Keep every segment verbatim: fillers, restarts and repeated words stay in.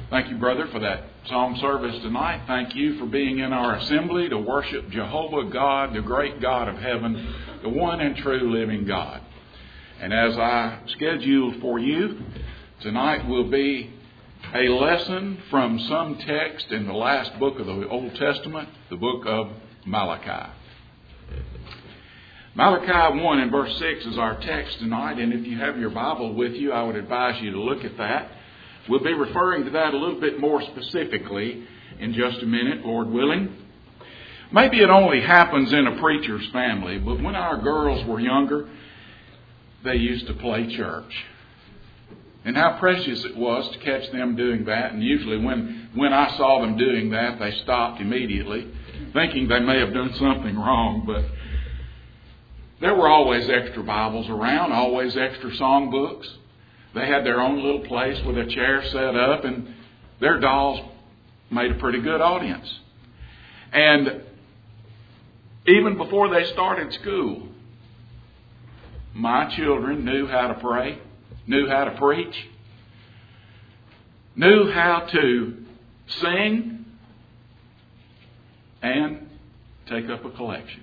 Thank you, brother, for that psalm service tonight. Thank you for being in our assembly to worship Jehovah God, the great God of heaven, the one and true living God. And as I scheduled for you, tonight will be a lesson from some text in the last book of the Old Testament, the book of Malachi. Malachi one and verse six is our text tonight, and if you have your Bible with you, I would advise you to look at that. We'll be referring to that a little bit more specifically in just a minute, Lord willing. Maybe it only happens in a preacher's family, but when our girls were younger, they used to play church. And how precious it was to catch them doing that. And usually when, when I saw them doing that, they stopped immediately, thinking they may have done something wrong. But there were always extra Bibles around, always extra songbooks. They had their own little place with a chair set up, and their dolls made a pretty good audience. And even before they started school, my children knew how to pray, knew how to preach, knew how to sing, and take up a collection.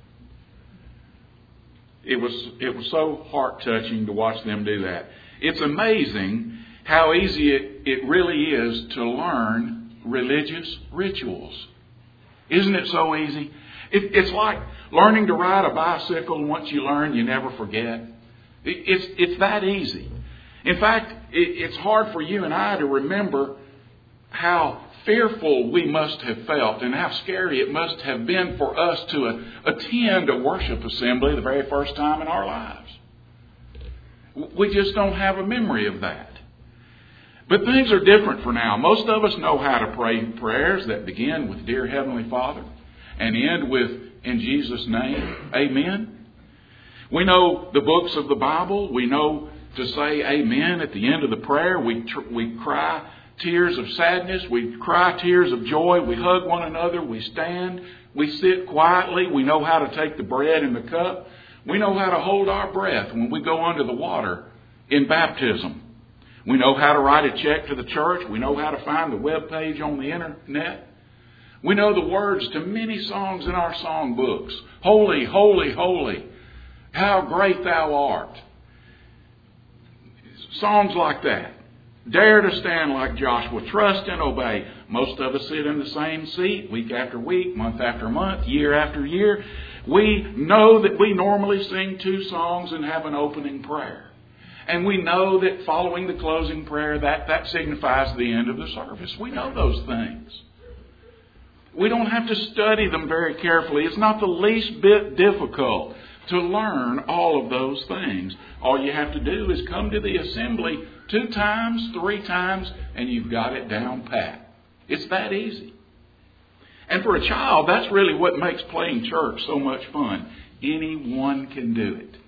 It was, it was so heart-touching to watch them do that. It's amazing how easy it, it really is to learn religious rituals. Isn't it so easy? It, it's like learning to ride a bicycle. Once you learn, you never forget. It, it's, it's that easy. In fact, it, it's hard for you and I to remember how fearful we must have felt and how scary it must have been for us to uh, attend a worship assembly the very first time in our lives. We just don't have a memory of that. But things are different for now. Most of us know how to pray prayers that begin with Dear Heavenly Father and end with In Jesus' name, Amen. We know the books of the Bible. We know to say Amen at the end of the prayer. We tr- we cry tears of sadness. We cry tears of joy. We hug one another. We stand. We sit quietly. We know how to take the bread and the cup. We know how to hold our breath when we go under the water in baptism. We know how to write a check to the church. We know how to find the web page on the internet. We know the words to many songs in our songbooks. Holy, holy, holy, how great thou art. Songs like that. Dare to stand like Joshua. Trust and obey. Most of us sit in the same seat week after week, month after month, year after year. We know that we normally sing two songs and have an opening prayer. And we know that following the closing prayer, that, that signifies the end of the service. We know those things. We don't have to study them very carefully. It's not the least bit difficult to learn all of those things. All you have to do is come to the assembly two times, three times, and you've got it down pat. It's that easy. And for a child, that's really what makes playing church so much fun. Anyone can do it.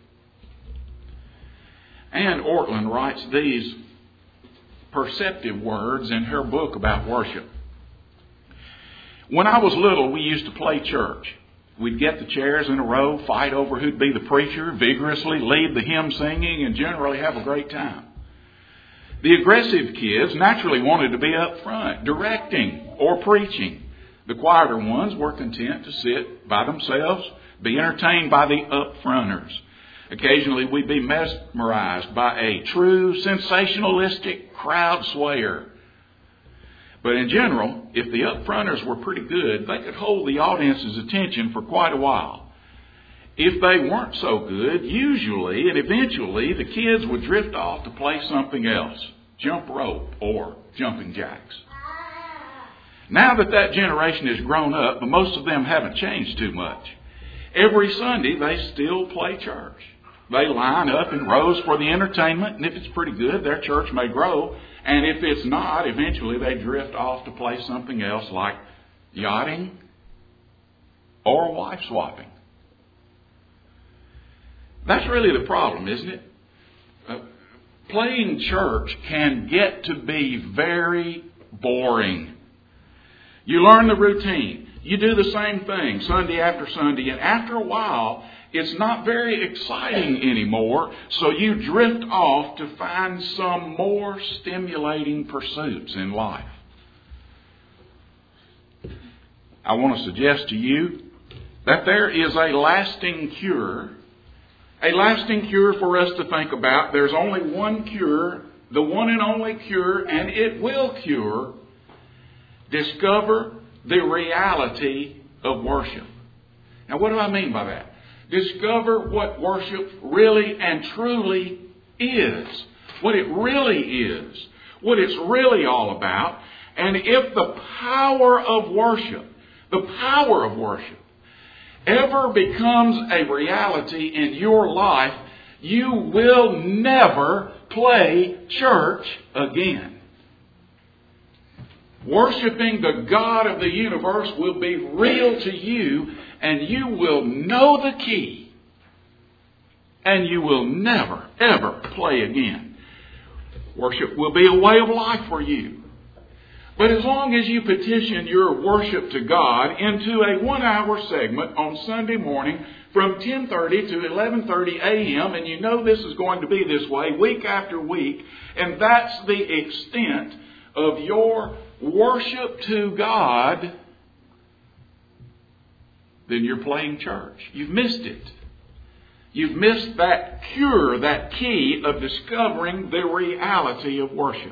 Anne Ortland writes these perceptive words in her book about worship. When I was little, we used to play church. We'd get the chairs in a row, fight over who'd be the preacher, vigorously lead the hymn singing, and generally have a great time. The aggressive kids naturally wanted to be up front, directing or preaching. The quieter ones were content to sit by themselves, be entertained by the up-fronters. Occasionally we'd be mesmerized by a true sensationalistic crowd swayer. But in general, if the up-fronters were pretty good, they could hold the audience's attention for quite a while. If they weren't so good, usually and eventually the kids would drift off to play something else, jump rope or jumping jacks. Now that that generation has grown up, but most of them haven't changed too much. Every Sunday, they still play church. They line up in rows for the entertainment, and if it's pretty good, their church may grow. And if it's not, eventually they drift off to play something else like yachting or wife swapping. That's really the problem, isn't it? Uh, playing church can get to be very boring. You learn the routine. You do the same thing Sunday after Sunday. And after a while, it's not very exciting anymore, so you drift off to find some more stimulating pursuits in life. I want to suggest to you that there is a lasting cure, a lasting cure for us to think about. There's only one cure, the one and only cure, and it will cure. Discover the reality of worship. Now, what do I mean by that? Discover what worship really and truly is. What it really is. What it's really all about. And if the power of worship, the power of worship, ever becomes a reality in your life, you will never play church again. Worshiping the God of the universe will be real to you, and you will know the key, and you will never, ever play again. Worship will be a way of life for you. But as long as you petition your worship to God into a one-hour segment on Sunday morning from ten thirty to eleven thirty a.m., and you know this is going to be this way week after week, and that's the extent of your worship to God, then you're playing church. You've missed it. You've missed that cure, that key of discovering the reality of worship.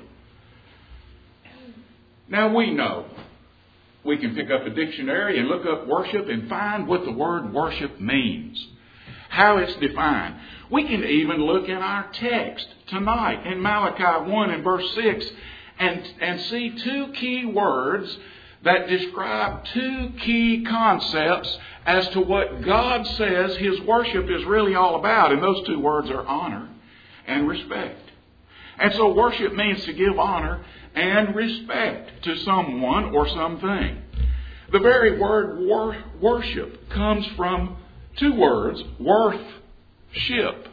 Now we know we can pick up a dictionary and look up worship and find what the word worship means, how it's defined. We can even look in our text tonight in Malachi one and verse six and, and see two key words that describe two key concepts as to what God says His worship is really all about. And those two words are honor and respect. And so worship means to give honor and respect to someone or something. The very word wor- worship comes from two words, worth-ship.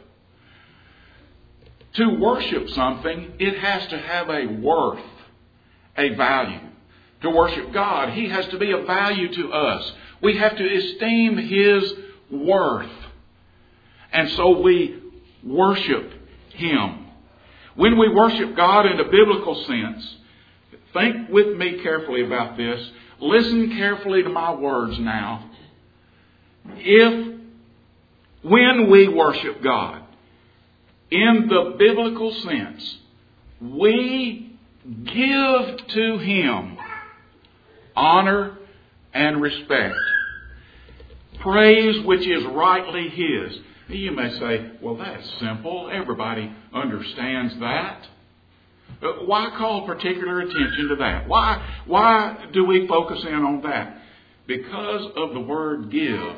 To worship something, it has to have a worth, a value. To worship God, He has to be of value to us. We have to esteem His worth. And so we worship Him. When we worship God in a biblical sense, think with me carefully about this. Listen carefully to my words now. If, when we worship God, in the biblical sense, we give to Him honor and respect, praise which is rightly His. You may say, well, that's simple. Everybody understands that. But why call particular attention to that? Why, why do we focus in on that? Because of the word give.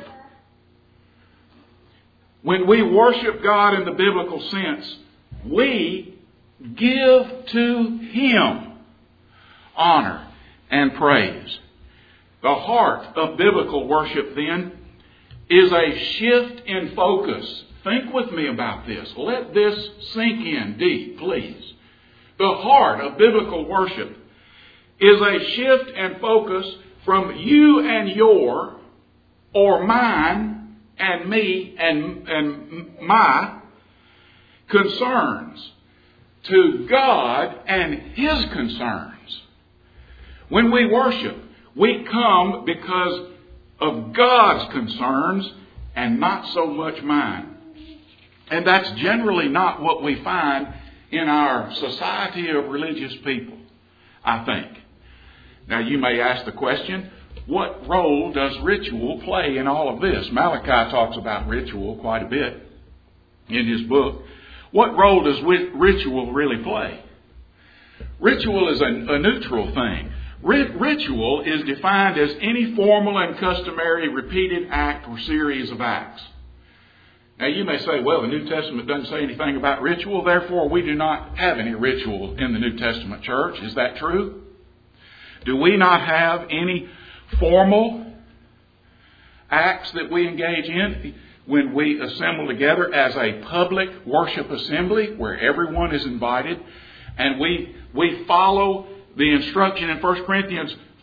When we worship God in the biblical sense, we give to Him honor and praise. The heart of biblical worship, then, is a shift in focus. Think with me about this. Let this sink in deep, please. The heart of biblical worship is a shift in focus from you and your, or mine and me and, and my concerns to God and His concerns. When we worship, we come because of God's concerns and not so much mine. And that's generally not what we find in our society of religious people, I think. Now you may ask the question, what role does ritual play in all of this? Malachi talks about ritual quite a bit in his book. What role does ritual really play? Ritual is a, a neutral thing. Ritual is defined as any formal and customary repeated act or series of acts. Now you may say, well, the New Testament doesn't say anything about ritual, therefore we do not have any ritual in the New Testament church. Is that true? Do we not have any formal acts that we engage in when we assemble together as a public worship assembly where everyone is invited, and we we follow the instruction in First Corinthians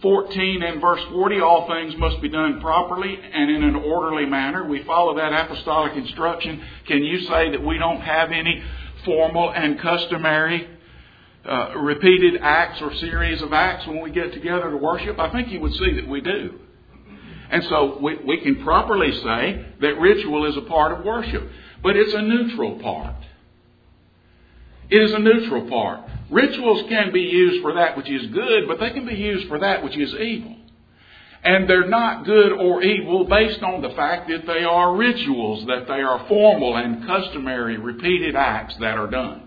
fourteen and verse forty, all things must be done properly and in an orderly manner. We follow that apostolic instruction. Can you say that we don't have any formal and customary uh, repeated acts or series of acts when we get together to worship? I think you would see that we do. And so we, we can properly say that ritual is a part of worship. But it's a neutral part. It is a neutral part. Rituals can be used for that which is good, but they can be used for that which is evil. And they're not good or evil based on the fact that they are rituals, that they are formal and customary repeated acts that are done.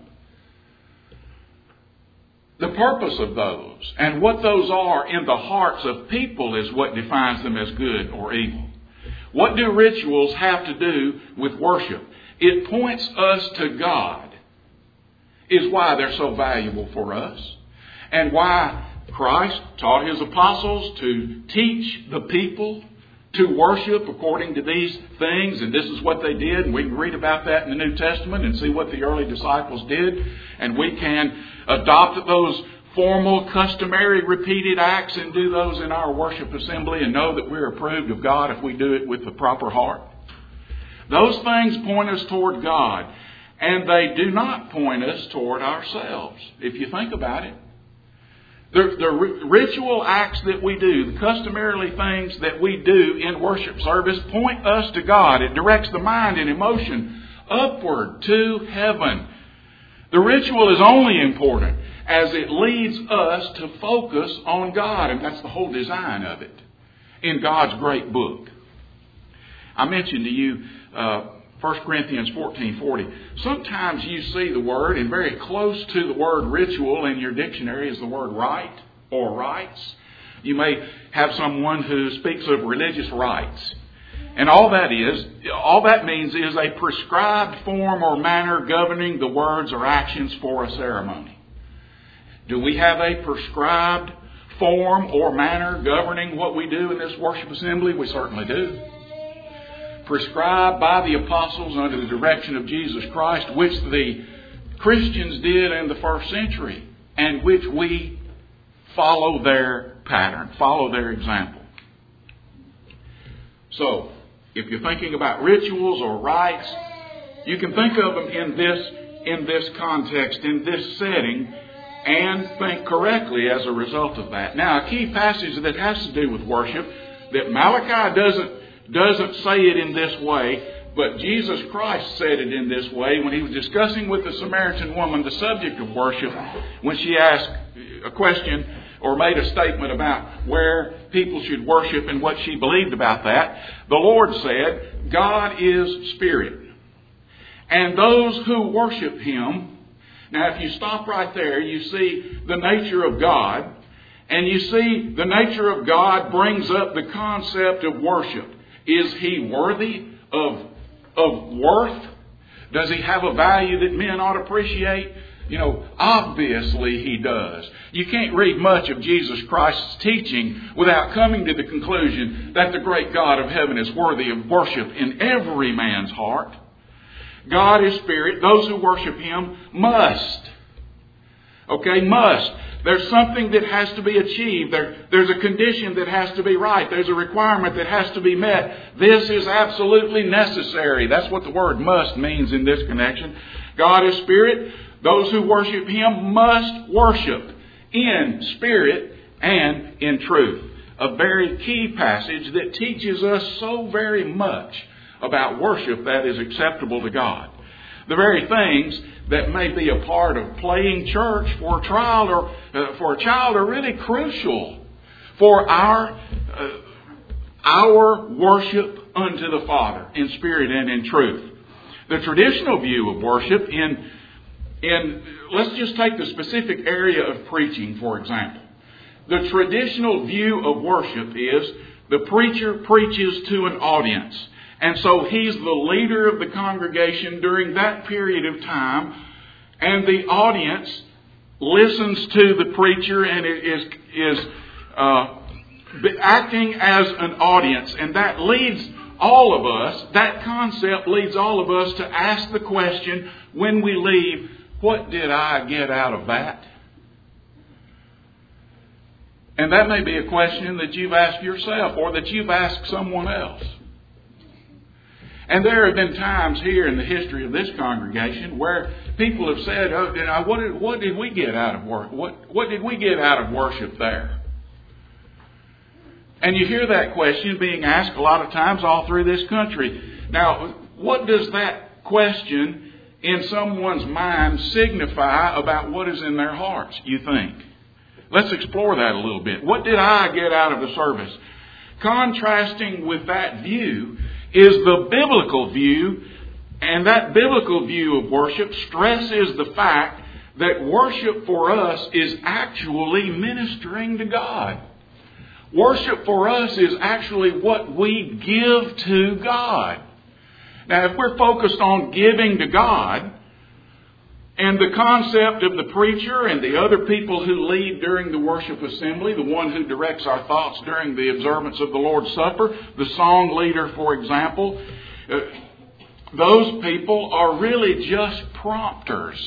The purpose of those and what those are in the hearts of people is what defines them as good or evil. What do rituals have to do with worship? It points us to God. Is why they're so valuable for us. And why Christ taught His apostles to teach the people to worship according to these things. And this is what they did. And we can read about that in the New Testament and see what the early disciples did. And we can adopt those formal, customary, repeated acts and do those in our worship assembly and know that we're approved of God if we do it with the proper heart. Those things point us toward God. And they do not point us toward ourselves, if you think about it. The, the ritual acts that we do, the customarily things that we do in worship service, point us to God. It directs the mind and emotion upward to heaven. The ritual is only important as it leads us to focus on God. And that's the whole design of it in God's great book. I mentioned to you Uh, First Corinthians fourteen forty. Sometimes you see the word, and very close to the word ritual in your dictionary is the word rite or rites. You may have someone who speaks of religious rites. And all that is, all that means is a prescribed form or manner governing the words or actions for a ceremony. Do we have a prescribed form or manner governing what we do in this worship assembly? We certainly do. Prescribed by the apostles under the direction of Jesus Christ, which the Christians did in the first century, and which we follow their pattern, follow their example. So, if you're thinking about rituals or rites, you can think of them in this, in this context, in this setting, and think correctly as a result of that. Now, a key passage that has to do with worship, that Malachi doesn't doesn't say it in this way, but Jesus Christ said it in this way when He was discussing with the Samaritan woman the subject of worship, when she asked a question or made a statement about where people should worship and what she believed about that. The Lord said, God is spirit, and those who worship Him. Now, if you stop right there, you see the nature of God, and you see the nature of God brings up the concept of worship. Is He worthy of, of worth? Does He have a value that men ought to appreciate? You know, obviously He does. You can't read much of Jesus Christ's teaching without coming to the conclusion that the great God of heaven is worthy of worship in every man's heart. God is spirit. Those who worship Him must. Okay, must. There's something that has to be achieved. There, there's a condition that has to be right. There's a requirement that has to be met. This is absolutely necessary. That's what the word must means in this connection. God is spirit. Those who worship Him must worship in spirit and in truth. A very key passage that teaches us so very much about worship that is acceptable to God. The very things that may be a part of playing church for a child or uh, for a child are really crucial for our uh, our worship unto the Father in spirit and in truth. The traditional view of worship in in let's just take the specific area of preaching, for example. The traditional view of worship is the preacher preaches to an audience. And so he's the leader of the congregation during that period of time. And the audience listens to the preacher and is, is uh, acting as an audience. And that leads all of us, that concept leads all of us to ask the question when we leave, what did I get out of that? And that may be a question that you've asked yourself or that you've asked someone else. And there have been times here in the history of this congregation where people have said, "Oh, what did, what did we get out of work? What, what did we get out of worship there?" And you hear that question being asked a lot of times all through this country. Now, what does that question in someone's mind signify about what is in their hearts, you think? Let's explore that a little bit. What did I get out of the service? Contrasting with that view is the biblical view, and that biblical view of worship stresses the fact that worship for us is actually ministering to God. Worship for us is actually what we give to God. Now, if we're focused on giving to God, and the concept of the preacher and the other people who lead during the worship assembly, the one who directs our thoughts during the observance of the Lord's Supper, the song leader, for example, uh, those people are really just prompters.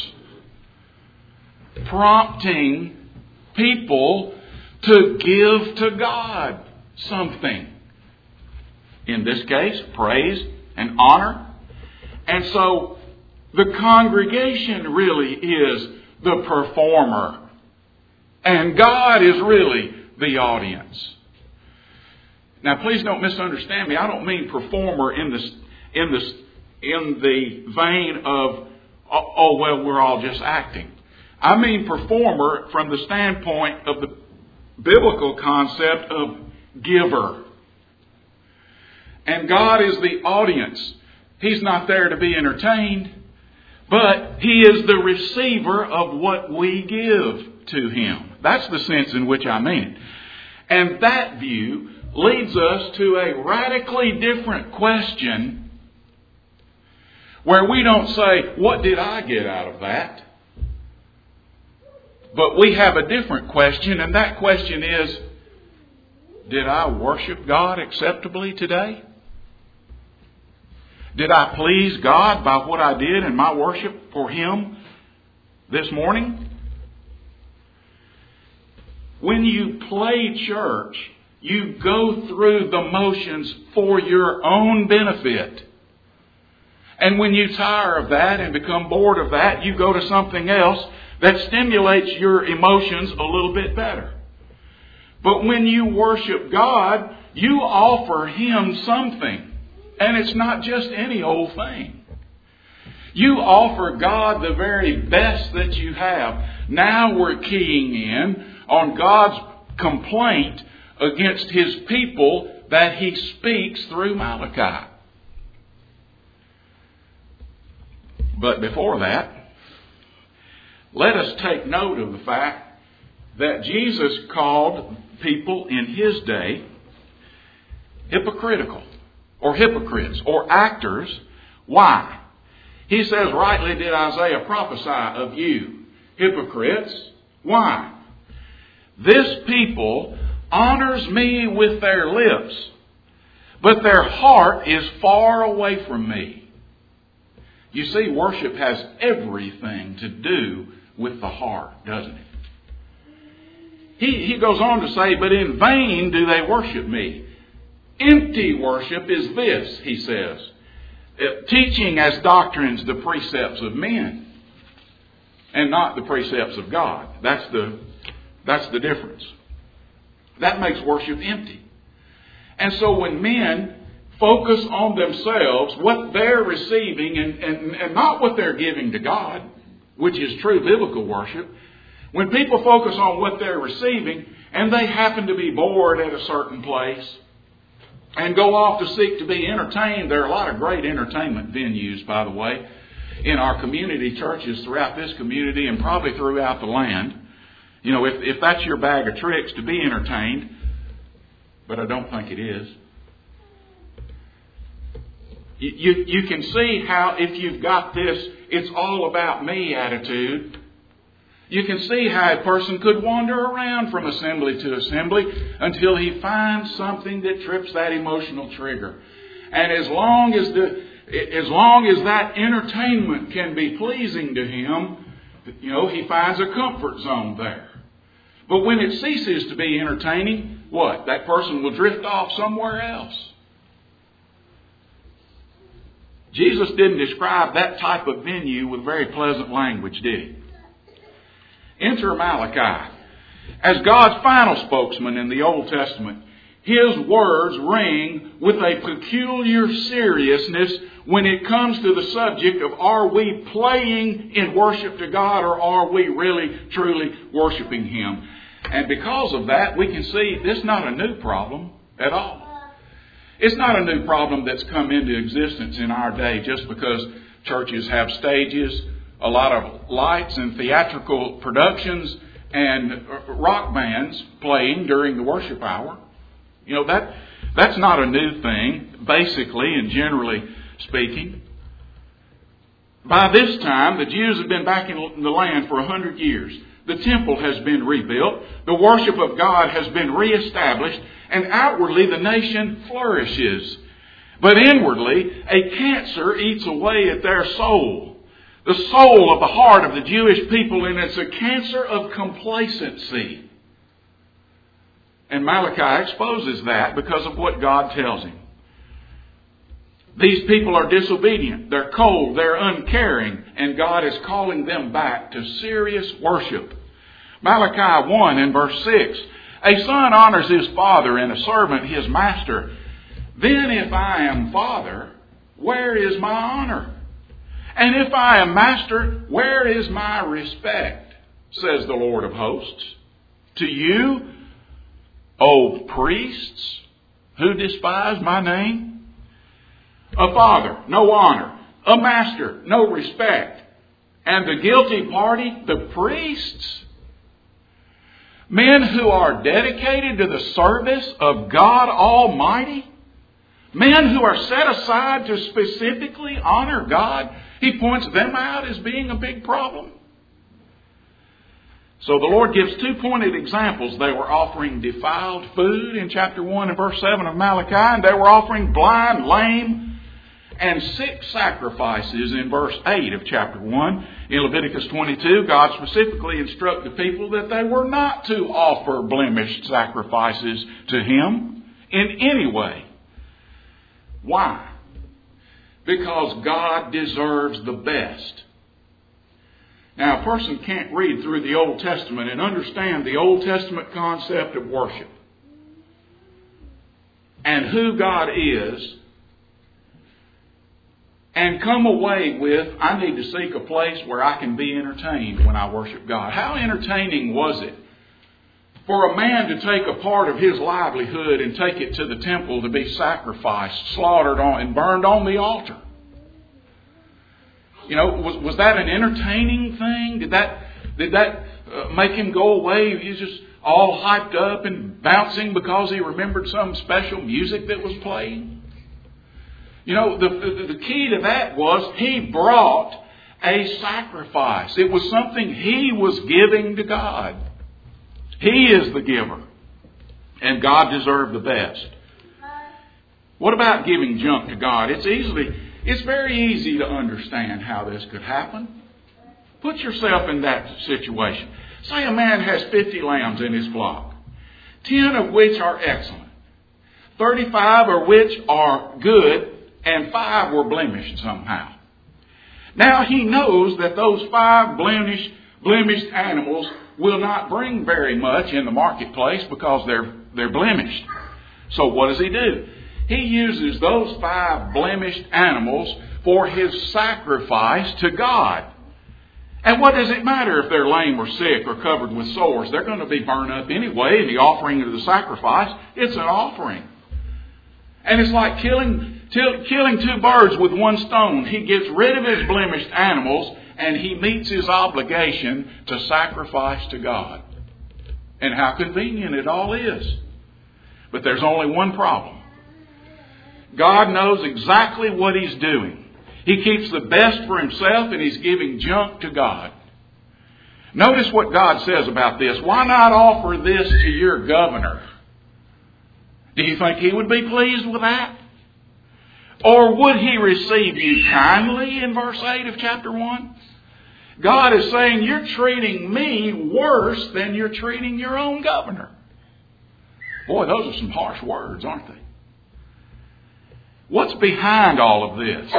Prompting people to give to God something. In this case, praise and honor. And so, the congregation really is the performer. And God is really the audience. Now, please don't misunderstand me. I don't mean performer in the, in the, in the vein of, oh, well, we're all just acting. I mean performer from the standpoint of the biblical concept of giver. And God is the audience. He's not there to be entertained. But He is the receiver of what we give to Him. That's the sense in which I mean it. And that view leads us to a radically different question where we don't say, what did I get out of that? But we have a different question, and that question is, did I worship God acceptably today? Did I please God by what I did in my worship for Him this morning? When you play church, you go through the motions for your own benefit. And when you tire of that and become bored of that, you go to something else that stimulates your emotions a little bit better. But when you worship God, you offer Him something. And it's not just any old thing. You offer God the very best that you have. Now we're keying in on God's complaint against His people that He speaks through Malachi. But before that, let us take note of the fact that Jesus called people in His day hypocritical. Or hypocrites, or actors. Why? He says, rightly did Isaiah prophesy of you, hypocrites. Why? This people honors me with their lips, but their heart is far away from me. You see, worship has everything to do with the heart, doesn't it? He, he goes on to say, but in vain do they worship me. Empty worship is this, he says, teaching as doctrines the precepts of men and not the precepts of God. That's the, that's the difference. That makes worship empty. And so when men focus on themselves, what they're receiving and, and, and not what they're giving to God, which is true biblical worship, when people focus on what they're receiving and they happen to be bored at a certain place, and go off to seek to be entertained. There are a lot of great entertainment venues, by the way, in our community churches throughout this community and probably throughout the land. You know, if, if that's your bag of tricks to be entertained, but I don't think it is. You, you, you can see how if you've got this, it's all about me attitude, you can see how a person could wander around from assembly to assembly until he finds something that trips that emotional trigger. And as long as the, as long as that entertainment can be pleasing to him, you know, he finds a comfort zone there. But when it ceases to be entertaining, what? That person will drift off somewhere else. Jesus didn't describe that type of venue with very pleasant language, did he? Enter Malachi. As God's final spokesman in the Old Testament, his words ring with a peculiar seriousness when it comes to the subject of, are we playing in worship to God, or are we really, truly worshiping Him? And because of that, we can see this is not a new problem at all. It's not a new problem that's come into existence in our day just because churches have stages, a lot of lights and theatrical productions, and rock bands playing during the worship hour. You know, that that's not a new thing, basically and generally speaking. By this time, the Jews have been back in the land for a hundred years. The temple has been rebuilt. The worship of God has been reestablished. And outwardly, the nation flourishes. But inwardly, a cancer eats away at their soul. The soul of the heart of the Jewish people, and it's a cancer of complacency. And Malachi exposes that because of what God tells him. These people are disobedient. They're cold. They're uncaring. And God is calling them back to serious worship. Malachi one and verse six. A son honors his father, and a servant his master. Then if I am father, where is my honor? And if I am master, where is my respect? Says the Lord of hosts. To you, O priests, who despise my name? A father, no honor. A master, no respect. And the guilty party, the priests. Men who are dedicated to the service of God Almighty. Men who are set aside to specifically honor God. He points them out as being a big problem. So the Lord gives two pointed examples. They were offering defiled food in chapter one and verse seven of Malachi. And they were offering blind, lame, and sick sacrifices in verse eight of chapter one. In Leviticus twenty-two, God specifically instructed the people that they were not to offer blemished sacrifices to Him in any way. Why? Because God deserves the best. Now, a person can't read through the Old Testament and understand the Old Testament concept of worship and who God is and come away with, I need to seek a place where I can be entertained when I worship God. How entertaining was it for a man to take a part of his livelihood and take it to the temple to be sacrificed, slaughtered on, and burned on the altar? You know, was, was that an entertaining thing? Did that did that uh, make him go away? He was just all hyped up and bouncing because he remembered some special music that was playing? You know, the, the, the key to that was he brought a sacrifice. It was something he was giving to God. He is the giver. And God deserved the best. What about giving junk to God? It's easily, it's very easy to understand how this could happen. Put yourself in that situation. Say a man has fifty lambs in his flock, ten of which are excellent, thirty-five of which are good, and five were blemished somehow. Now he knows that those five blemished, blemished animals will not bring very much in the marketplace because they're, they're blemished. So what does he do? He uses those five blemished animals for his sacrifice to God. And what does it matter if they're lame or sick or covered with sores? They're going to be burned up anyway in the offering of the sacrifice. It's an offering. And it's like killing... Killing two birds with one stone. He gets rid of his blemished animals and he meets his obligation to sacrifice to God. And how convenient it all is. But there's only one problem. God knows exactly what He's doing. He keeps the best for Himself and He's giving junk to God. Notice what God says about this. Why not offer this to your governor? Do you think he would be pleased with that? Or would he receive you kindly in verse eight of chapter one? God is saying, you're treating me worse than you're treating your own governor. Boy, those are some harsh words, aren't they? What's behind all of this?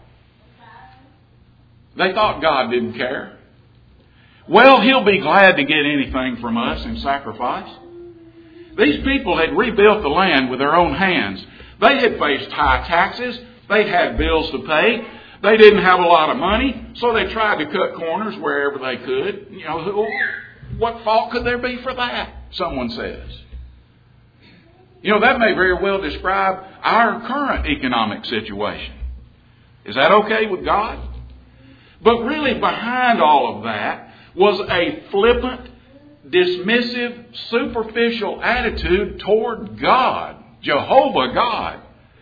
They thought God didn't care. Well, He'll be glad to get anything from us in sacrifice. These people had rebuilt the land with their own hands. They had faced high taxes. They'd had bills to pay. They didn't have a lot of money, so they tried to cut corners wherever they could. You know, what fault could there be for that? Someone says. You know, that may very well describe our current economic situation. Is that okay with God? But really behind all of that was a flippant, dismissive, superficial attitude toward God, Jehovah God.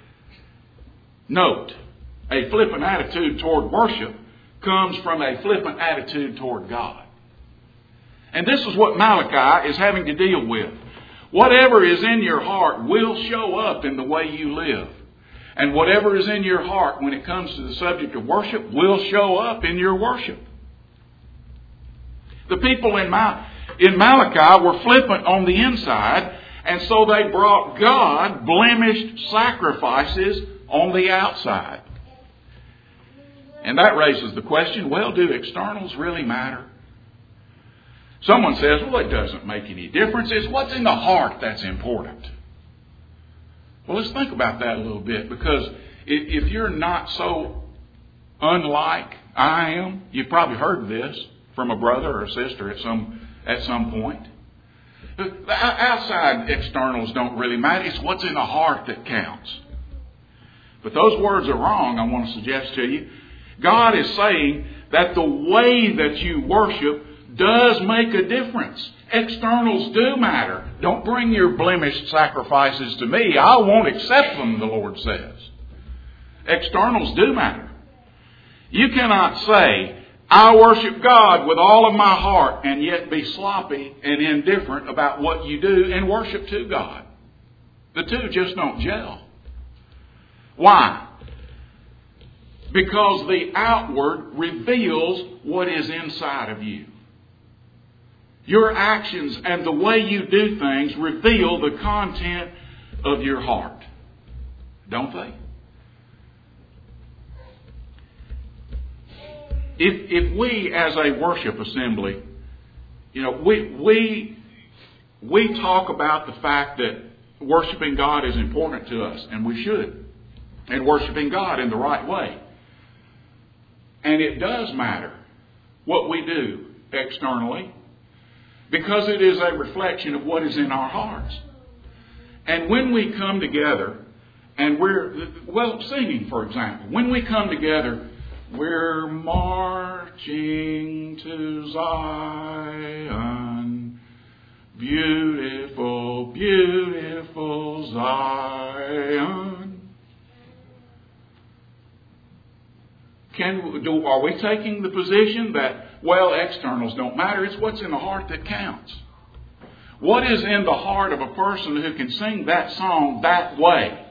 Note, a flippant attitude toward worship comes from a flippant attitude toward God. And this is what Malachi is having to deal with. Whatever is in your heart will show up in the way you live. And whatever is in your heart when it comes to the subject of worship will show up in your worship. The people in, Mal- in Malachi were flippant on the inside, and so they brought God blemished sacrifices on the outside. And that raises the question, well, do externals really matter? Someone says, well, it doesn't make any difference. It's what's in the heart that's important. Well, let's think about that a little bit, because if you're not so unlike I am, you've probably heard this from a brother or a sister at some at some point. The outside externals don't really matter. It's what's in the heart that counts. But those words are wrong, I want to suggest to you. God is saying that the way that you worship does make a difference. Externals do matter. Don't bring your blemished sacrifices to me. I won't accept them, the Lord says. Externals do matter. You cannot say, I worship God with all of my heart, and yet be sloppy and indifferent about what you do and worship to God. The two just don't gel. Why? Because the outward reveals what is inside of you. Your actions and the way you do things reveal the content of your heart. Don't they? If, if we as a worship assembly, you know, we, we, we talk about the fact that worshiping God is important to us, and we should. And worshiping God in the right way. And it does matter what we do externally, because it is a reflection of what is in our hearts. And when we come together, and we're, well, singing, for example. When we come together, we're marching to Zion. Beautiful, beautiful Zion. Can, do, are we taking the position that, well, externals don't matter, it's what's in the heart that counts? What is in the heart of a person who can sing that song that way?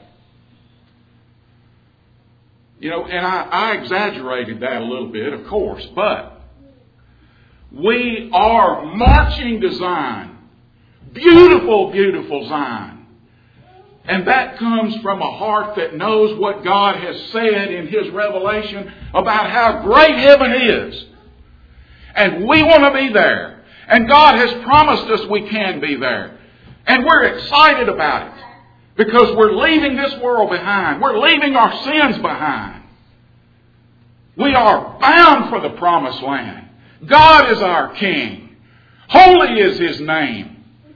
You know, and I, I exaggerated that a little bit, of course, but we are marching to Zion. Beautiful, beautiful Zion. And that comes from a heart that knows what God has said in His revelation about how great heaven is. And we want to be there. And God has promised us we can be there. And we're excited about it. Because we're leaving this world behind. We're leaving our sins behind. We are bound for the promised land. God is our King. Holy is His name.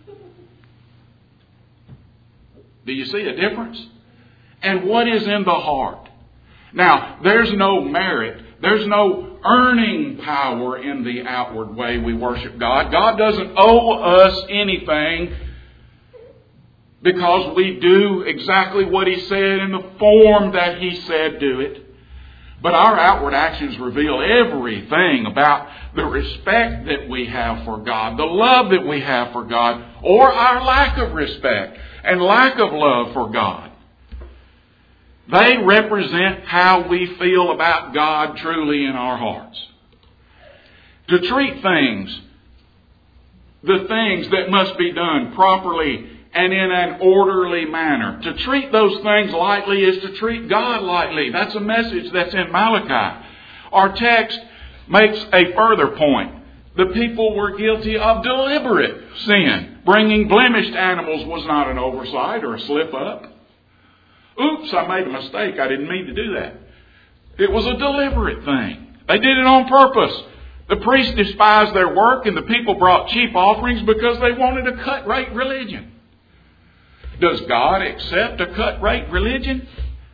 Do you see a difference? And what is in the heart? Now, there's no merit. There's no earning power in the outward way we worship God. God doesn't owe us anything because we do exactly what He said in the form that He said do it. But our outward actions reveal everything about the respect that we have for God, the love that we have for God, or our lack of respect and lack of love for God. They represent how we feel about God truly in our hearts. To treat things, the things that must be done properly and in an orderly manner. To treat those things lightly is to treat God lightly. That's a message that's in Malachi. Our text makes a further point. The people were guilty of deliberate sin. Bringing blemished animals was not an oversight or a slip up. Oops, I made a mistake. I didn't mean to do that. It was a deliberate thing. They did it on purpose. The priests despised their work and the people brought cheap offerings because they wanted a cut-rate religion. Does God accept a cut-rate religion?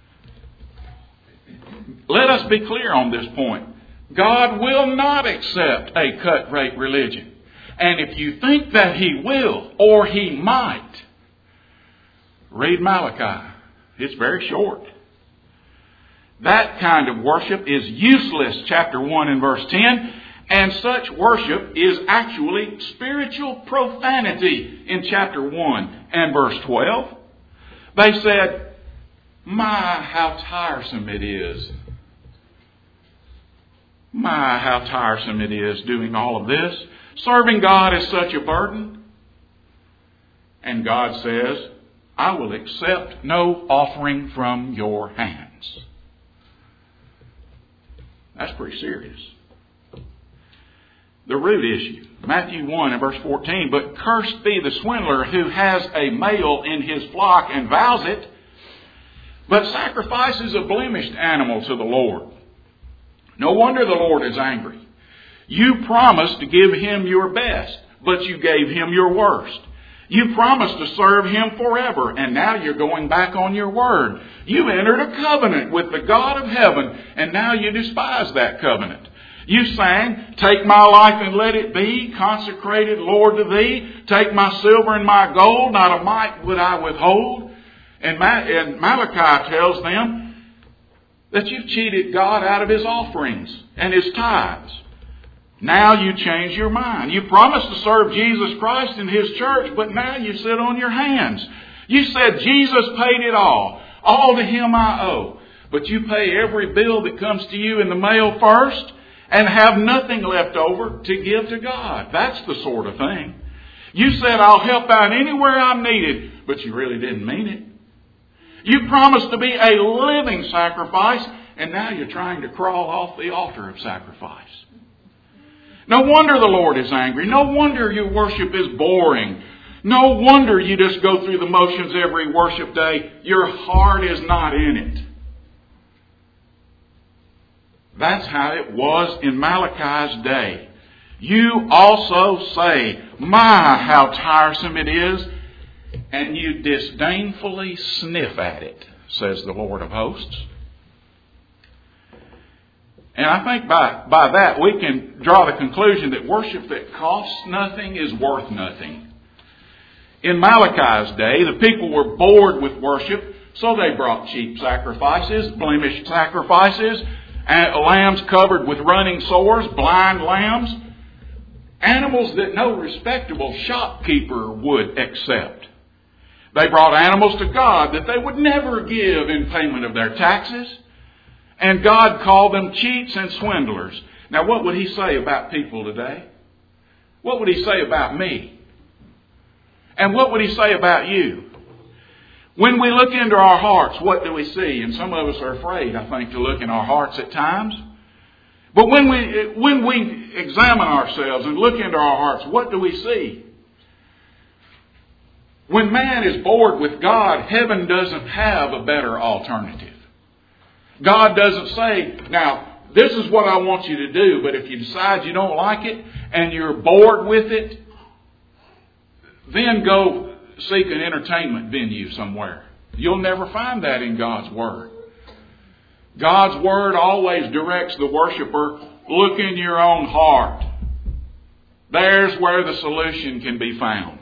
Let us be clear on this point. God will not accept a cut-rate religion. And if you think that He will, or He might, read Malachi. It's very short. That kind of worship is useless, chapter one and verse ten. And such worship is actually spiritual profanity in chapter one and verse twelve. They said, "My, how tiresome it is. My, how tiresome it is doing all of this. Serving God is such a burden." And God says, "I will accept no offering from your hands." That's pretty serious. The root issue, Matthew one and verse fourteen, "But cursed be the swindler who has a male in his flock and vows it, but sacrifices a blemished animal to the Lord. No wonder the Lord is angry. You promised to give Him your best, but you gave Him your worst. You promised to serve Him forever, and now you're going back on your word. You entered a covenant with the God of heaven, and now you despise that covenant. You sang, 'Take my life and let it be, consecrated, Lord, to Thee. Take my silver and my gold, not a mite would I withhold.'" And Malachi tells them that you've cheated God out of His offerings and His tithes. Now you change your mind. You promised to serve Jesus Christ and His church, but now you sit on your hands. You said Jesus paid it all. All to Him I owe. But you pay every bill that comes to you in the mail first and have nothing left over to give to God. That's the sort of thing. You said, "I'll help out anywhere I'm needed," but you really didn't mean it. You promised to be a living sacrifice, and now you're trying to crawl off the altar of sacrifice. No wonder the Lord is angry. No wonder your worship is boring. No wonder you just go through the motions every worship day. Your heart is not in it. That's how it was in Malachi's day. You also say, "My, how tiresome it is," and you disdainfully sniff at it, says the Lord of hosts. And I think by, by that we can draw the conclusion that worship that costs nothing is worth nothing. In Malachi's day, the people were bored with worship, so they brought cheap sacrifices, blemished sacrifices, lambs covered with running sores, blind lambs, animals that no respectable shopkeeper would accept. They brought animals to God that they would never give in payment of their taxes. And God called them cheats and swindlers. Now, what would He say about people today? What would He say about me? And what would He say about you? When we look into our hearts, what do we see? And some of us are afraid, I think, to look in our hearts at times. But when we, when we examine ourselves and look into our hearts, what do we see? When man is bored with God, heaven doesn't have a better alternative. God doesn't say, "Now, this is what I want you to do, but if you decide you don't like it and you're bored with it, then go seek an entertainment venue somewhere." You'll never find that in God's Word. God's Word always directs the worshiper, look in your own heart. There's where the solution can be found.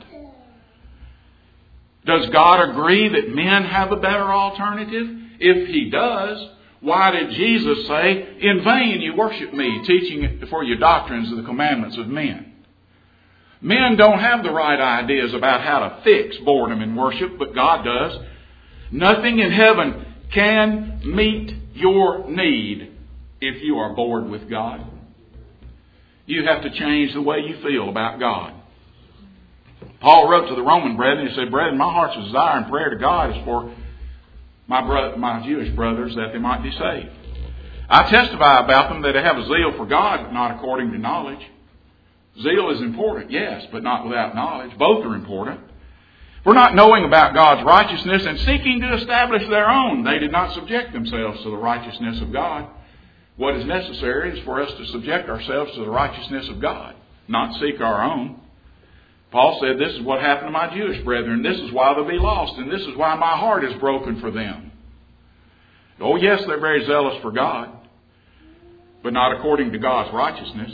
Does God agree that men have a better alternative? If He does, why did Jesus say, "In vain you worship me, teaching for your doctrines of the commandments of men"? Men don't have the right ideas about how to fix boredom in worship, but God does. Nothing in heaven can meet your need if you are bored with God. You have to change the way you feel about God. Paul wrote to the Roman brethren, he said, Brethren, my heart's desire and prayer to God is for my bro- my Jewish brothers that they might be saved. I testify about them that they have a zeal for God, but not according to knowledge. Zeal is important, yes, but not without knowledge. Both are important. For not knowing about God's righteousness and seeking to establish their own, they did not subject themselves to the righteousness of God. What is necessary is for us to subject ourselves to the righteousness of God, not seek our own. Paul said, this is what happened to my Jewish brethren. This is why they'll be lost, and this is why my heart is broken for them. Oh, yes, they're very zealous for God, but not according to God's righteousness.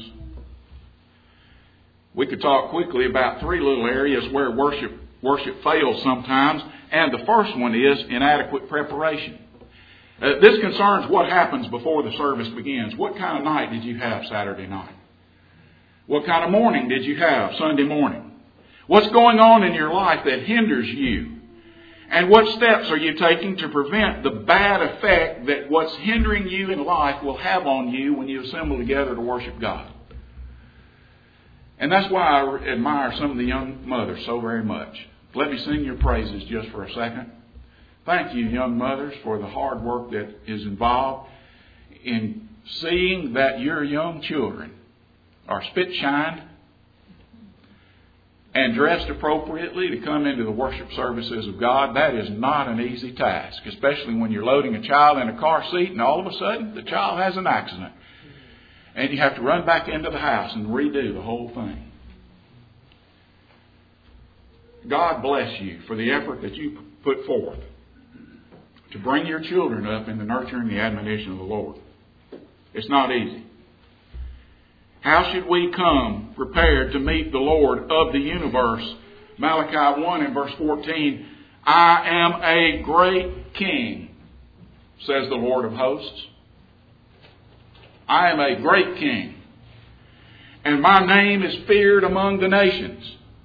We could talk quickly about three little areas where worship worship fails sometimes, and the first one is inadequate preparation. Uh, this concerns what happens before the service begins. What kind of night did you have Saturday night? What kind of morning did you have Sunday morning? What's going on in your life that hinders you? And what steps are you taking to prevent the bad effect that what's hindering you in life will have on you when you assemble together to worship God? And that's why I admire some of the young mothers so very much. Let me sing your praises just for a second. Thank you, young mothers, for the hard work that is involved in seeing that your young children are spit-shined and dressed appropriately to come into the worship services of God. That is not an easy task, especially when you're loading a child in a car seat and all of a sudden the child has an accident. And you have to run back into the house and redo the whole thing. God bless you for the effort that you put forth to bring your children up in the nurture and the admonition of the Lord. It's not easy. How should we come prepared to meet the Lord of the universe? Malachi one and verse fourteen, I am a great king, says the Lord of hosts. I am a great king, and my name is feared among the nations.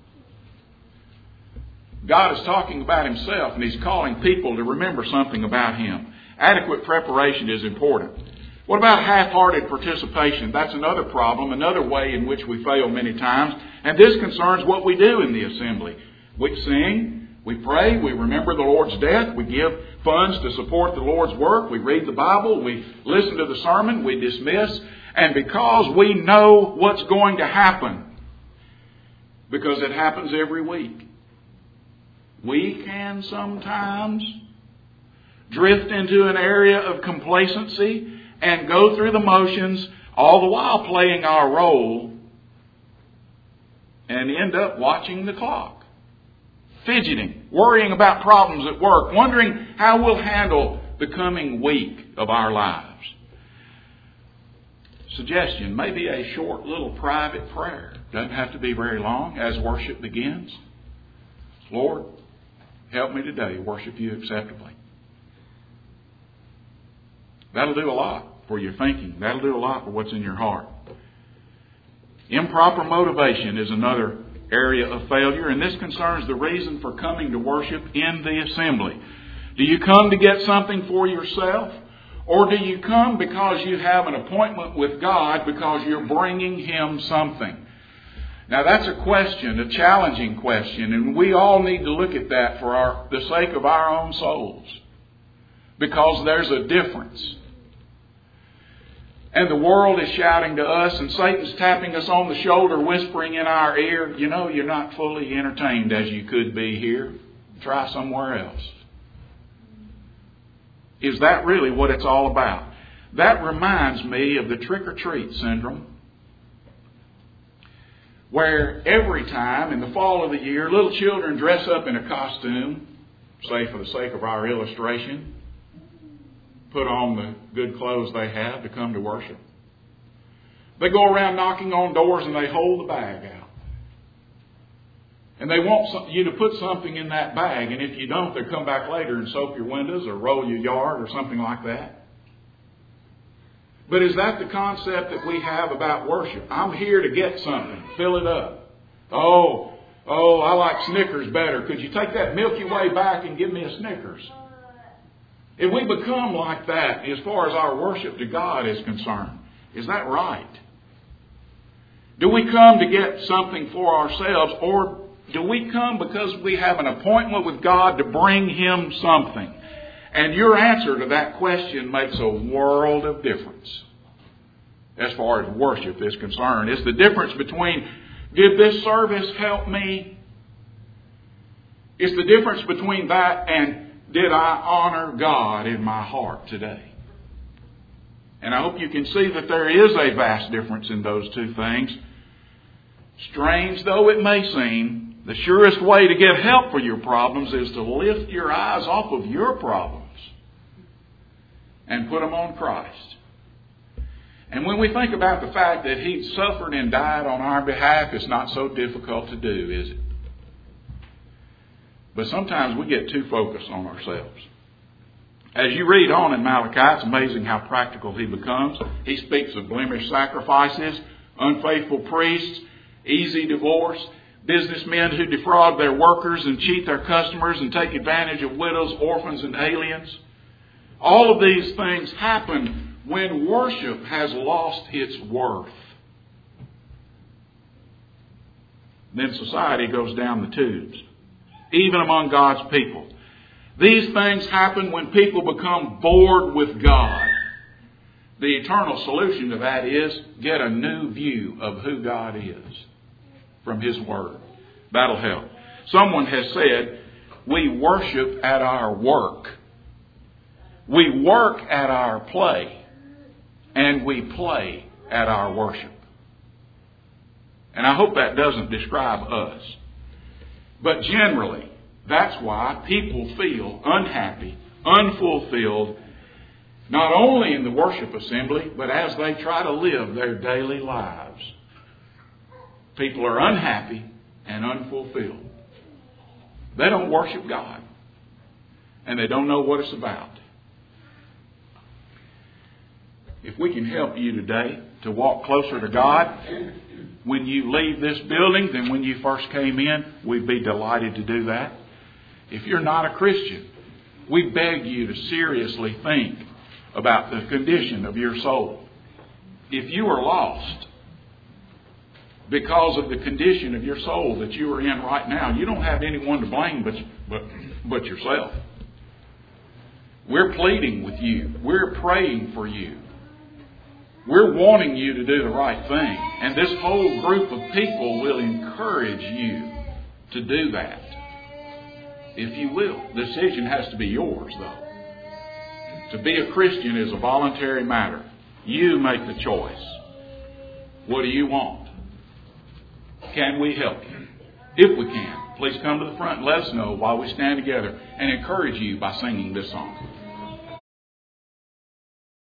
God is talking about Himself, and He's calling people to remember something about Him. Adequate preparation is important. What about half-hearted participation? That's another problem, another way in which we fail many times. And this concerns what we do in the assembly. We sing, we pray, we remember the Lord's death, we give funds to support the Lord's work, we read the Bible, we listen to the sermon, we dismiss. And because we know what's going to happen, because it happens every week, we can sometimes drift into an area of complacency and go through the motions, all the while playing our role, and end up watching the clock, fidgeting, worrying about problems at work, wondering how we'll handle the coming week of our lives. Suggestion, maybe a short little private prayer. Doesn't have to be very long as worship begins. Lord, help me today worship you acceptably. That'll do a lot for your thinking. That'll do a lot for what's in your heart. Improper motivation is another area of failure, and this concerns the reason for coming to worship in the assembly. Do you come to get something for yourself? Or do you come because you have an appointment with God because you're bringing Him something? Now that's a question, a challenging question, and we all need to look at that for our, the sake of our own souls. Because there's a difference. And the world is shouting to us, and Satan's tapping us on the shoulder, whispering in our ear, you know, you're not fully entertained as you could be here. Try somewhere else. Is that really what it's all about? That reminds me of the trick-or-treat syndrome, where every time in the fall of the year, little children dress up in a costume, say for the sake of our illustration, put on the good clothes they have to come to worship. They go around knocking on doors and they hold the bag out. And they want you to put something in that bag, and if you don't, they'll come back later and soap your windows or roll your yard or something like that. But is that the concept that we have about worship? I'm here to get something. Fill it up. Oh, oh, I like Snickers better. Could you take that Milky Way back and give me a Snickers? If we become like that as far as our worship to God is concerned, is that right? Do we come to get something for ourselves, or do we come because we have an appointment with God to bring Him something? And your answer to that question makes a world of difference as far as worship is concerned. It's the difference between, did this service help me? It's the difference between that and, did I honor God in my heart today? And I hope you can see that there is a vast difference in those two things. Strange though it may seem, the surest way to get help for your problems is to lift your eyes off of your problems and put them on Christ. And when we think about the fact that He suffered and died on our behalf, it's not so difficult to do, is it? But sometimes we get too focused on ourselves. As you read on in Malachi, it's amazing how practical he becomes. He speaks of blemished sacrifices, unfaithful priests, easy divorce, businessmen who defraud their workers and cheat their customers and take advantage of widows, orphans, and aliens. All of these things happen when worship has lost its worth. Then society goes down the tubes, even among God's people. These things happen when people become bored with God. The eternal solution to that is get a new view of who God is from His Word. That'll help. Someone has said, we worship at our work. We work at our play. And we play at our worship. And I hope that doesn't describe us. But generally, that's why people feel unhappy, unfulfilled, not only in the worship assembly, but as they try to live their daily lives. People are unhappy and unfulfilled. They don't worship God. And they don't know what it's about. If we can help you today to walk closer to God when you leave this building than when you first came in, we'd be delighted to do that. If you're not a Christian, we beg you to seriously think about the condition of your soul. If you are lost because of the condition of your soul that you are in right now, you don't have anyone to blame but, but, but yourself. We're pleading with you. We're praying for you. We're wanting you to do the right thing. And this whole group of people will encourage you to do that. If you will. The decision has to be yours, though. To be a Christian is a voluntary matter. You make the choice. What do you want? Can we help you? If we can, please come to the front and let us know while we stand together and encourage you by singing this song.